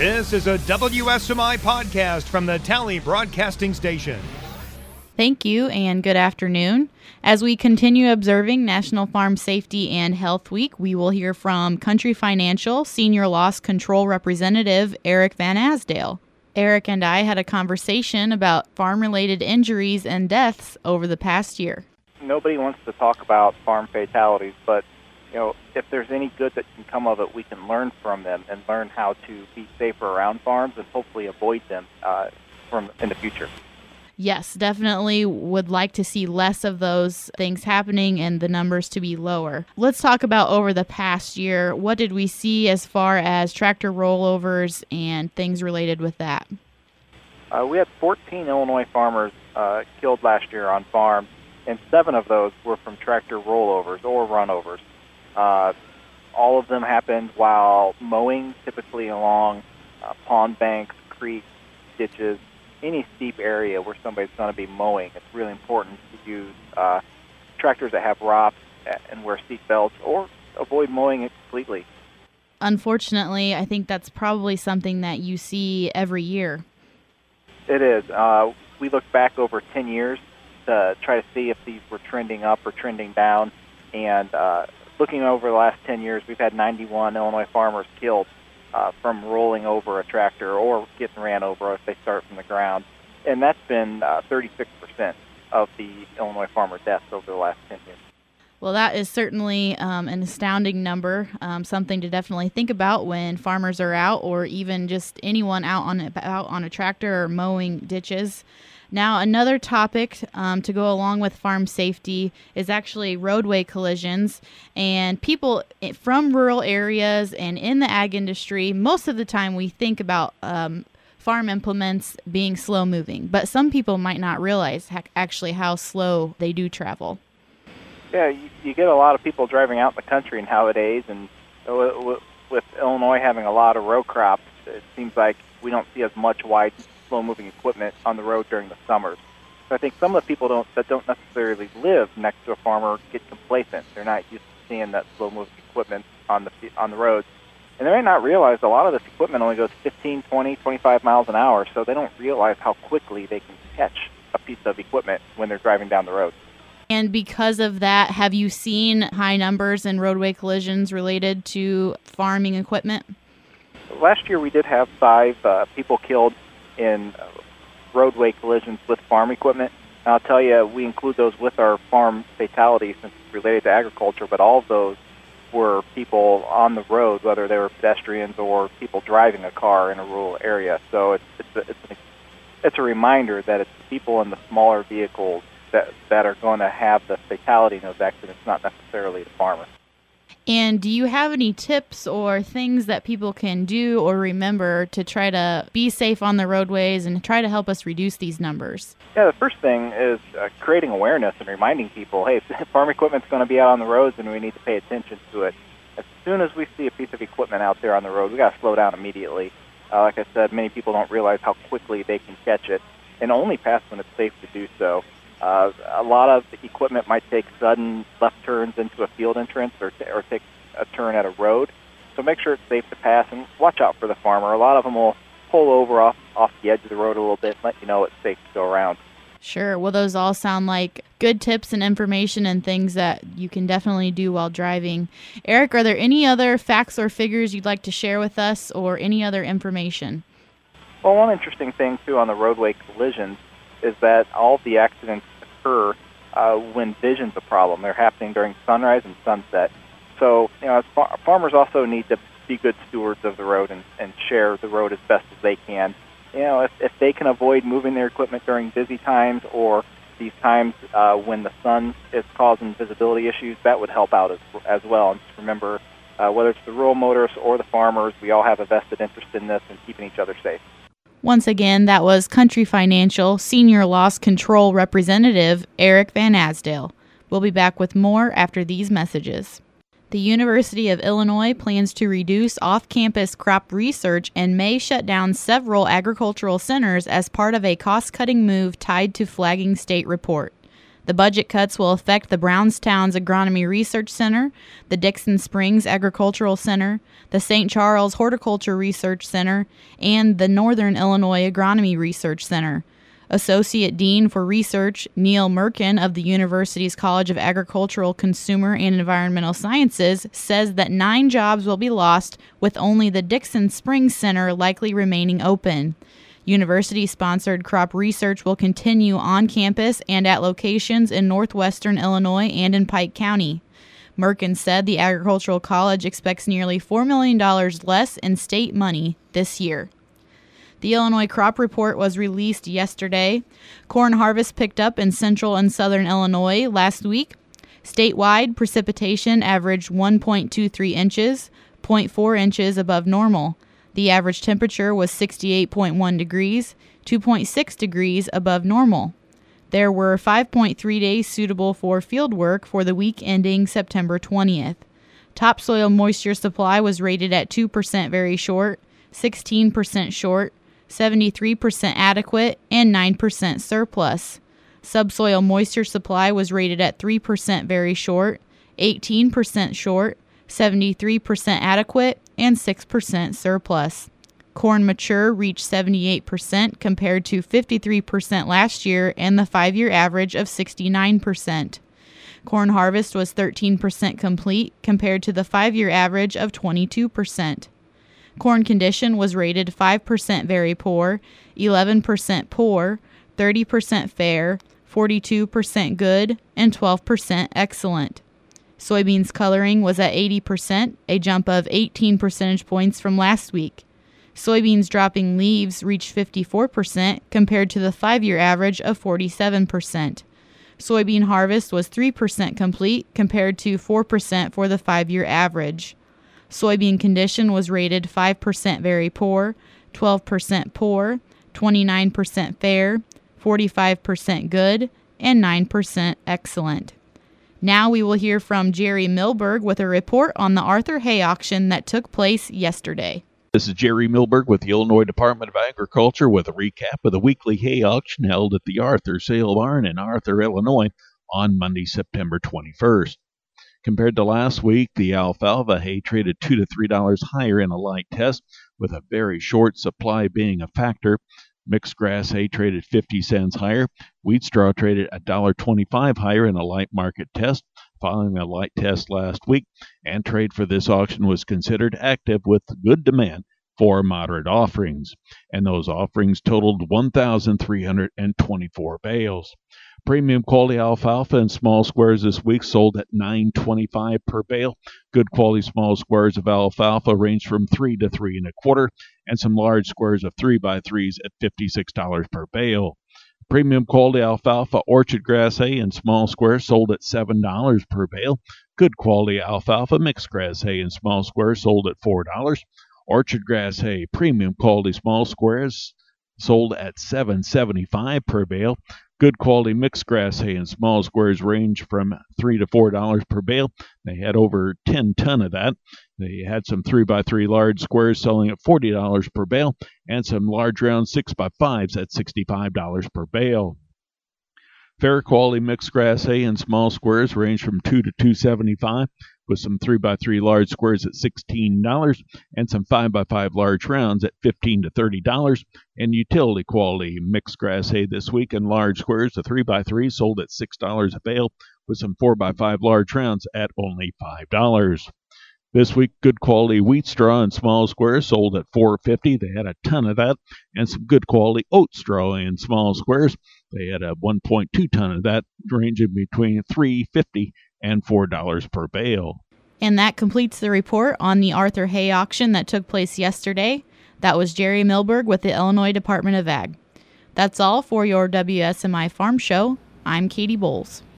This is a WSMI podcast from the Tally Broadcasting Station. Thank you and good afternoon. As we continue observing National Farm Safety and Health Week, we will hear from Country Financial Senior Loss Control Representative Eric Van Asdale. Eric and I had a conversation about farm-related injuries and deaths over the past year. Nobody wants to talk about farm fatalities, but if there's any good that can come of it, we can learn from them and learn how to be safer around farms and hopefully avoid them in the future. Yes, definitely would like to see less of those things happening and the numbers to be lower. Let's talk about over the past year. What did we see as far as tractor rollovers and things related with that? We had 14 Illinois farmers killed last year on farms, and 7 of those were from tractor rollovers or runovers. All of them happened while mowing, typically along pond banks, creeks, ditches, any steep area where somebody's going to be mowing. It's really important to use tractors that have ROPS and wear seat belts or avoid mowing it completely. Unfortunately, I think that's probably something that you see every year. It is. We look back over 10 years to try to see if these were trending up or trending down, and looking over the last 10 years, we've had 91 Illinois farmers killed from rolling over a tractor or getting ran over if they start from the ground. And that's been 36% of the Illinois farmer deaths over the last 10 years. Well, that is certainly an astounding number, something to definitely think about when farmers are out or even just anyone out on a tractor or mowing ditches. Now, another topic to go along with farm safety is actually roadway collisions. And people from rural areas and in the ag industry, most of the time we think about farm implements being slow moving. But some people might not realize actually how slow they do travel. Yeah, you get a lot of people driving out in the country nowadays, and with Illinois having a lot of row crops, it seems like we don't see as much wide, slow-moving equipment on the road during the summers. So I think some of the people that don't necessarily live next to a farmer get complacent. They're not used to seeing that slow-moving equipment on the roads. And they might not realize a lot of this equipment only goes 15, 20, 25 miles an hour, so they don't realize how quickly they can catch a piece of equipment when they're driving down the road. And because of that, have you seen high numbers in roadway collisions related to farming equipment? Last year we did have 5 people killed in roadway collisions with farm equipment. And I'll tell you, we include those with our farm fatalities since it's related to agriculture, but all of those were people on the road, whether they were pedestrians or people driving a car in a rural area. So it's a reminder that it's the people in the smaller vehicles that are going to have the fatality in those accidents, not necessarily the farmer. And do you have any tips or things that people can do or remember to try to be safe on the roadways and try to help us reduce these numbers? Yeah, the first thing is creating awareness and reminding people, hey, farm equipment's going to be out on the roads and we need to pay attention to it. As soon as we see a piece of equipment out there on the road, we got to slow down immediately. Like I said, many people don't realize how quickly they can catch it and only pass when it's safe to do so. A lot of the equipment might take sudden left turns into a field entrance or take a turn at a road. So make sure it's safe to pass and watch out for the farmer. A lot of them will pull over off the edge of the road a little bit and let you know it's safe to go around. Sure. Well, those all sound like good tips and information and things that you can definitely do while driving. Eric, are there any other facts or figures you'd like to share with us or any other information? Well, one interesting thing, too, on the roadway collisions is that all of the accidents occur when vision's a problem. They're happening during sunrise and sunset. So, farmers also need to be good stewards of the road and share the road as best as they can. If they can avoid moving their equipment during busy times or these times when the sun is causing visibility issues, that would help out as well. And just remember, whether it's the rural motorists or the farmers, we all have a vested interest in this and keeping each other safe. Once again, that was Country Financial Senior Loss Control Representative Eric Van Asdale. We'll be back with more after these messages. The University of Illinois plans to reduce off-campus crop research and may shut down several agricultural centers as part of a cost-cutting move tied to flagging state report. The budget cuts will affect the Brownstown's Agronomy Research Center, the Dixon Springs Agricultural Center, the St. Charles Horticulture Research Center, and the Northern Illinois Agronomy Research Center. Associate Dean for Research Neil Merkin of the university's College of Agricultural, Consumer, and Environmental Sciences says that 9 jobs will be lost, with only the Dixon Springs Center likely remaining open. University-sponsored crop research will continue on campus and at locations in northwestern Illinois and in Pike County. Merkin said the Agricultural College expects nearly $4 million less in state money this year. The Illinois Crop Report was released yesterday. Corn harvest picked up in central and southern Illinois last week. Statewide, precipitation averaged 1.23 inches, 0.4 inches above normal. The average temperature was 68.1 degrees, 2.6 degrees above normal. There were 5.3 days suitable for field work for the week ending September 20th. Topsoil moisture supply was rated at 2% very short, 16% short, 73% adequate, and 9% surplus. Subsoil moisture supply was rated at 3% very short, 18% short, 73% adequate, and 6% surplus. Corn mature reached 78% compared to 53% last year and the 5-year average of 69%. Corn harvest was 13% complete compared to the 5-year average of 22%. Corn condition was rated 5% very poor, 11% poor, 30% fair, 42% good, and 12% excellent. Soybeans coloring was at 80%, a jump of 18 percentage points from last week. Soybeans dropping leaves reached 54% compared to the 5-year average of 47%. Soybean harvest was 3% complete compared to 4% for the 5-year average. Soybean condition was rated 5% very poor, 12% poor, 29% fair, 45% good, and 9% excellent. Now we will hear from Jerry Milberg with a report on the Arthur Hay auction that took place yesterday. This is Jerry Milberg with the Illinois Department of Agriculture with a recap of the weekly hay auction held at the Arthur Sale Barn in Arthur, Illinois on Monday, September 21st. Compared to last week, the alfalfa hay traded $2 to $3 higher in a light test, with a very short supply being a factor. Mixed grass hay traded 50 cents higher. Wheat straw traded $1.25 higher in a light market test, following a light test last week, and trade for this auction was considered active with good demand for moderate offerings, and those offerings totaled 1,324 bales. Premium quality alfalfa in small squares this week sold at $9.25 per bale. Good quality small squares of alfalfa ranged from 3 to 3 1/4, and some large squares of 3x3s at $56 per bale. Premium quality alfalfa orchard grass hay in small squares sold at $7 per bale. Good quality alfalfa mixed grass hay in small squares sold at $4. Orchard grass hay premium quality small squares sold at $7.75 per bale. Good quality mixed grass hay in small squares range from $3 to $4 per bale. They had over 10 ton of that. They had some 3x3 large squares selling at $40 per bale, and some large round 6x5s at $65 per bale. Fair quality mixed grass hay in small squares range from $2 to $2.75, with some 3x3 large squares at $16 and some 5x5 large rounds at $15 to $30. And utility quality mixed grass hay this week in large squares, the 3x3 sold at $6 a bale, with some 4x5 large rounds at only $5. This week, good quality wheat straw in small squares sold at $4.50. They had a ton of that, and some good quality oat straw in small squares. They had a 1.2 ton of that, ranging between $3.50 and $4 per bale. And that completes the report on the Arthur Hay auction that took place yesterday. That was Jerry Milberg with the Illinois Department of Ag. That's all for your WSMI Farm Show. I'm Katie Bowles.